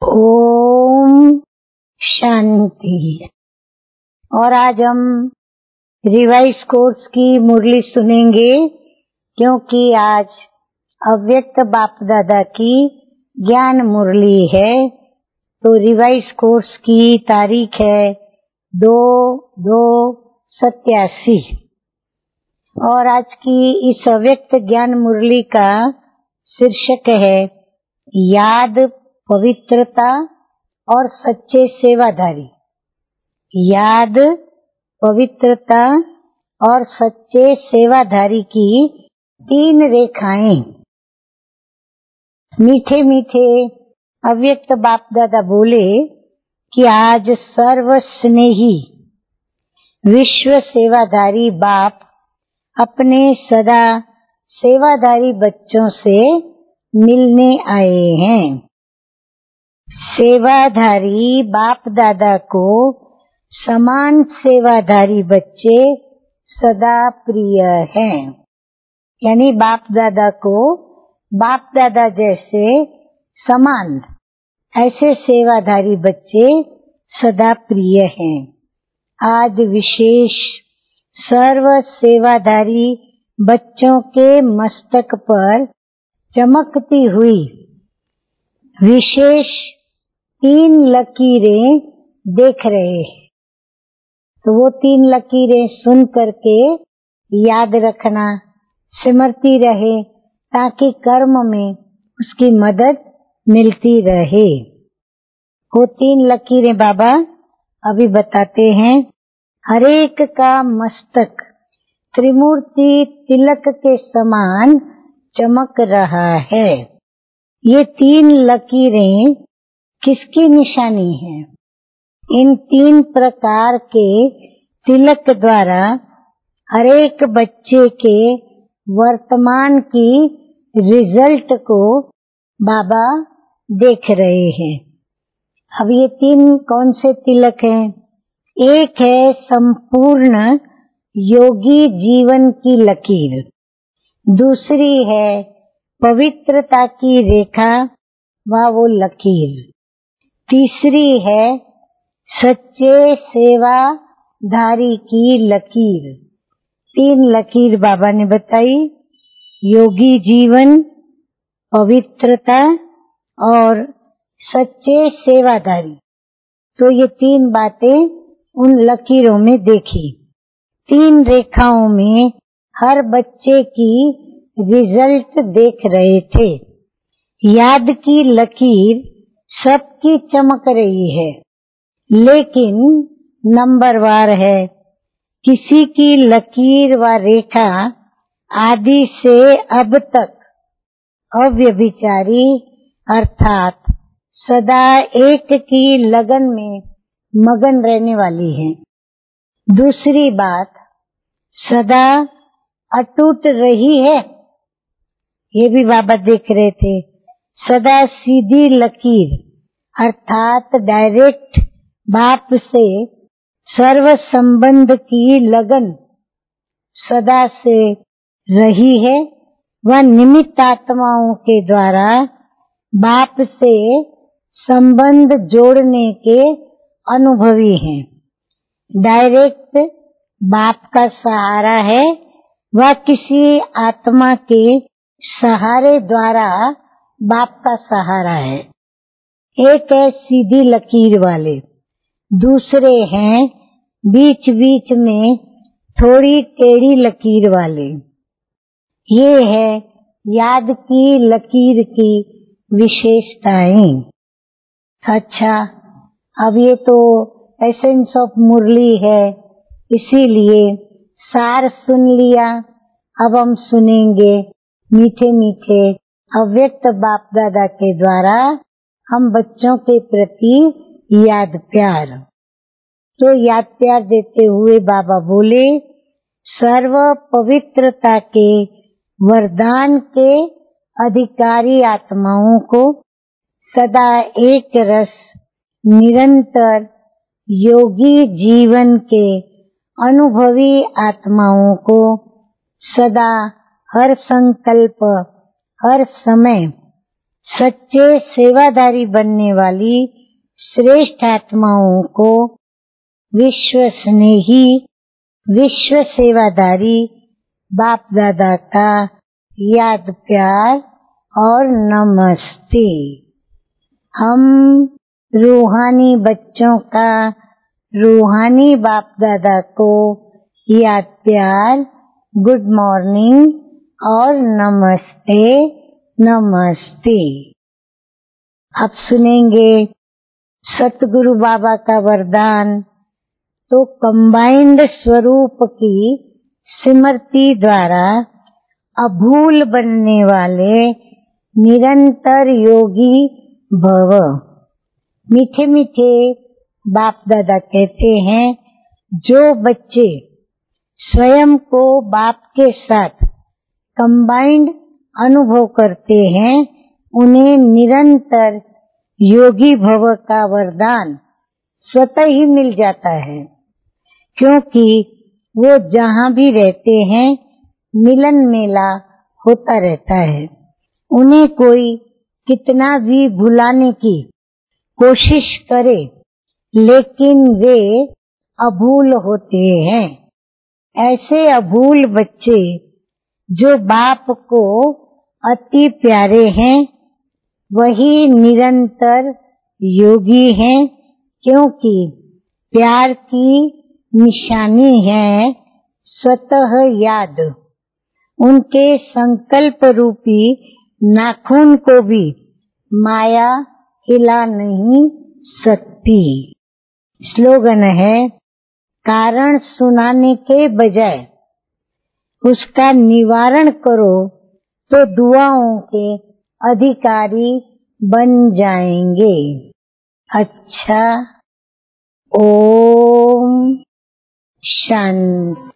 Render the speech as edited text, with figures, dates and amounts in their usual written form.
ओम शांति। और आज हम रिवाइज कोर्स की मुरली सुनेंगे, क्योंकि आज अव्यक्त बाप दादा की ज्ञान मुरली है। तो रिवाइज कोर्स की तारीख है 2/2/87 और आज की इस अव्यक्त ज्ञान मुरली का शीर्षक है याद, पवित्रता और सच्चे सेवाधारी। याद, पवित्रता और सच्चे सेवाधारी की 3 रेखाएं। मीठे मीठे अव्यक्त बाप दादा बोले कि आज सर्व स्नेही विश्व सेवाधारी बाप अपने सदा सेवाधारी बच्चों से मिलने आए हैं। सेवाधारी बाप दादा को समान सेवाधारी बच्चे सदा प्रिय हैं। यानी बाप दादा को बाप दादा जैसे समान ऐसे सेवाधारी बच्चे सदा प्रिय हैं। आज विशेष सर्व सेवाधारी बच्चों के मस्तक पर चमकती हुई विशेष 3 लकीरें देख रहे हैं। तो वो 3 लकीरें सुन करके याद रखना, स्मृति रहे, ताकि कर्म में उसकी मदद मिलती रहे। वो 3 लकीरें बाबा अभी बताते हैं। हरेक का मस्तक त्रिमूर्ति तिलक के समान चमक रहा है। ये 3 लकीरें किसकी निशानी है? इन 3 प्रकार के तिलक द्वारा हरेक बच्चे के वर्तमान की रिजल्ट को बाबा देख रहे हैं। अब ये 3 कौन से तिलक हैं? एक है संपूर्ण योगी जीवन की लकीर, दूसरी है पवित्रता की रेखा वो लकीर, तीसरी है सच्चे सेवाधारी की लकीर। 3 लकीर बाबा ने बताई, योगी जीवन, पवित्रता और सच्चे सेवाधारी। तो ये 3 बातें उन लकीरों में देखी। 3 रेखाओं में हर बच्चे की रिजल्ट देख रहे थे। याद की लकीर सबकी चमक रही है, लेकिन नंबरवार है। किसी की लकीर व रेखा आदि से अब तक अव्यभिचारी अर्थात सदा एक की लगन में मगन रहने वाली है। दूसरी बात, सदा अटूट रही है, ये भी बाबा देख रहे थे। सदा सीधी लकीर अर्थात डायरेक्ट बाप से सर्व संबंध की लगन सदा से रही है। वह निमित्त आत्माओं के द्वारा बाप से संबंध जोड़ने के अनुभवी हैं। डायरेक्ट बाप का सहारा है, वह किसी आत्मा के सहारे द्वारा बाप का सहारा है। एक है सीधी लकीर वाले, दूसरे हैं बीच बीच में थोड़ी टेढ़ी लकीर वाले। ये है याद की लकीर की विशेषताएं। अच्छा, अब ये तो एसेंस ऑफ मुरली है, इसीलिए सार सुन लिया। अब हम सुनेंगे मीठे मीठे अव्यक्त बाप दादा के द्वारा हम बच्चों के प्रति याद प्यार। तो याद प्यार देते हुए बाबा बोले, सर्व पवित्रता के वरदान के अधिकारी आत्माओं को सदा एक रस निरंतर योगी जीवन के अनुभवी आत्माओं को सदा हर संकल्प हर समय सच्चे सेवादारी बनने वाली श्रेष्ठ आत्माओं को विश्व स्नेही, विश्व सेवादारी बाप दादा का याद प्यार और नमस्ते। हम रूहानी बच्चों का रूहानी बाप दादा को याद प्यार, गुड मॉर्निंग और नमस्ते नमस्ते। अब सुनेंगे सतगुरु बाबा का वरदान। तो कंबाइंड स्वरूप की स्मृति द्वारा अभूल बनने वाले निरंतर योगी भव। मीठे मीठे बाप दादा कहते हैं, जो बच्चे स्वयं को बाप के साथ कंबाइंड अनुभव करते हैं, उन्हें निरंतर योगी भव का वरदान स्वतः ही मिल जाता है, क्योंकि वो जहाँ भी रहते हैं मिलन मेला होता रहता है। उन्हें कोई कितना भी भुलाने की कोशिश करे, लेकिन वे अभूल होते हैं। ऐसे अभूल बच्चे जो बाप को अति प्यारे हैं, वही निरंतर योगी हैं, क्योंकि प्यार की निशानी है स्वतः याद। उनके संकल्प रूपी नाखून को भी माया हिला नहीं सकती। स्लोगन है, कारण सुनाने के बजाय उसका निवारण करो तो दुआओं के अधिकारी बन जाएंगे। अच्छा, ओम शांति।